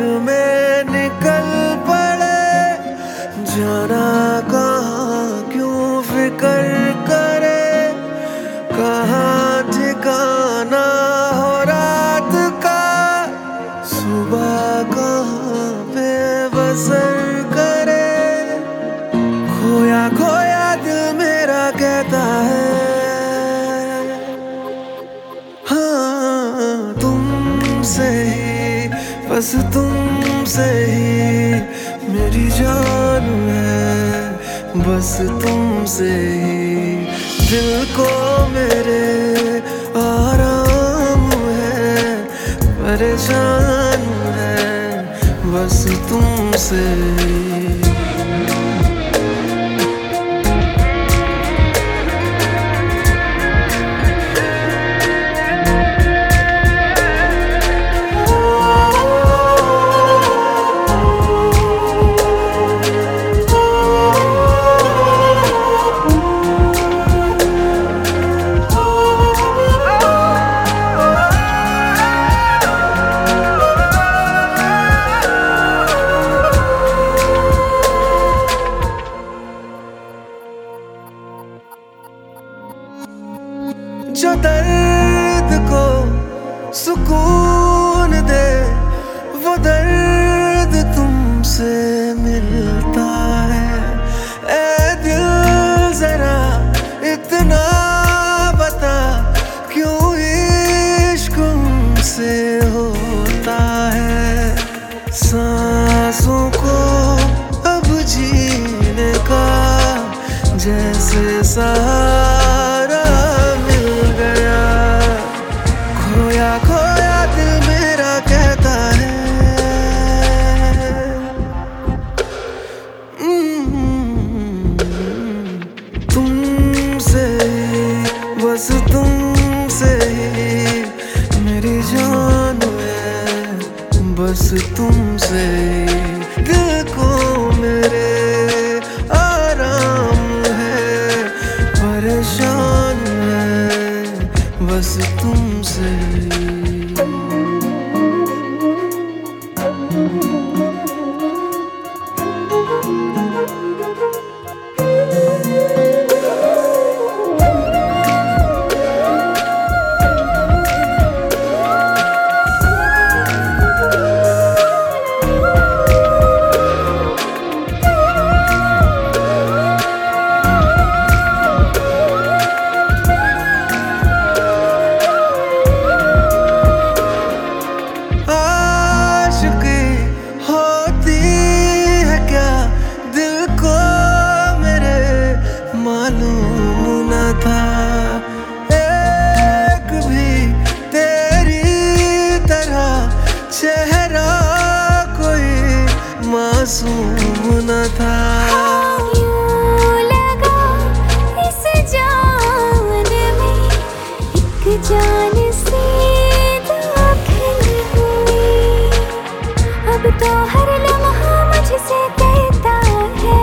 में निकल पड़े, जाना कहाँ क्यों फिकर करे, कहाँ ठिकाना हो रात का, सुबह कहाँ पे बसर करे, खोया खोया दिल मेरा कहता है हाँ तुमसे ही, बस तुमसे ही मेरी जान है, बस तुमसे ही दिल को मेरे आराम है, परेशान है बस तुमसे ही। जो दर्द को सुकून दे, वो दर्द तुमसे मिलता है। ऐ दिल जरा इतना बता, क्यों इश्क तुमसे होता है। सांसों को अब जीने का जैसे सहारा मिल गया, खोया खोया दिल मेरा कहता है तुमसे ही, बस तुमसे ही मेरी जान है, बस तुमसे ही दिल को मेरे आराम है, परेशान है बस तुमसे ही। मालूम न था एक भी तेरी तरह चेहरा कोई मासूम न था। यूं लगा इस जान में एक जान सी दाखिल हुई, अब तो हर लम्हा मुझसे कहता है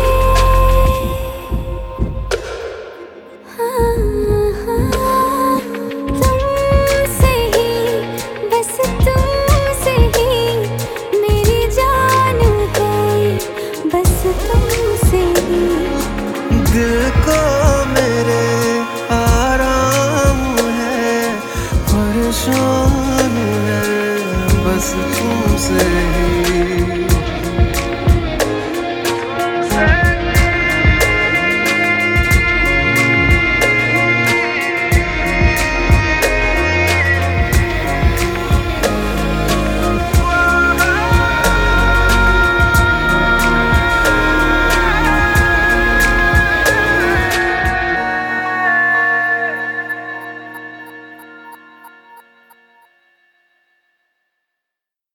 तुमसे ही, बस तुमसे ही मेरी जान है, बस तुमसे ही दिल को मेरे आराम है, परेशान है बस तुमसे ही।